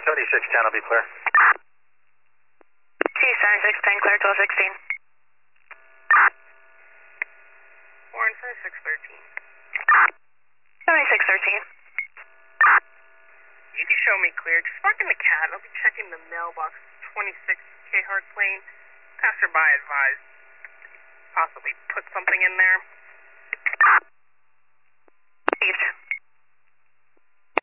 7610 will be clear. T7610 clear, 1216. 4 and 7613. 7613. You can show me clear. Just park in the cat. I'll be checking the mailbox. 26 K-Hart Lane. Passerby advised. Possibly put something in there. Received.